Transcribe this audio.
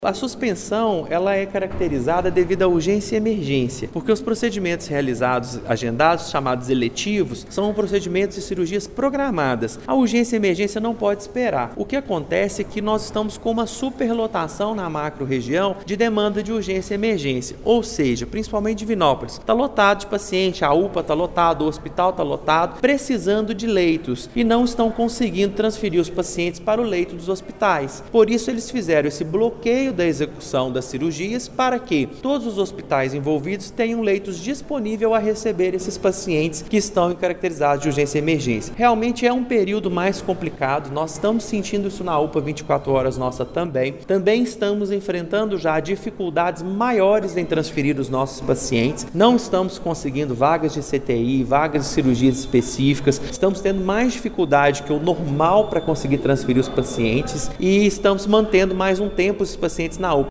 A suspensão ela é caracterizada devido à urgência e emergência, porque os procedimentos realizados, agendados, chamados eletivos, são procedimentos de cirurgias programadas. A urgência e emergência não pode esperar. O que acontece é que nós estamos com uma superlotação na macro-região de demanda de urgência e emergência, ou seja, principalmente Divinópolis. Está lotado de paciente, a UPA está lotado, o hospital está lotado, precisando de leitos e não estão conseguindo transferir os pacientes para o leito dos hospitais. Por isso eles fizeram esse bloqueio da execução das cirurgias para que todos os hospitais envolvidos tenham leitos disponíveis a receber esses pacientes que estão caracterizados de urgência e emergência. Realmente é um período mais complicado, nós estamos sentindo isso na UPA 24 horas nossa também. Também estamos enfrentando já dificuldades maiores em transferir os nossos pacientes, não estamos conseguindo vagas de CTI, vagas de cirurgias específicas, estamos tendo mais dificuldade que o normal para conseguir transferir os pacientes e estamos mantendo mais um tempo os pacientes na UPA.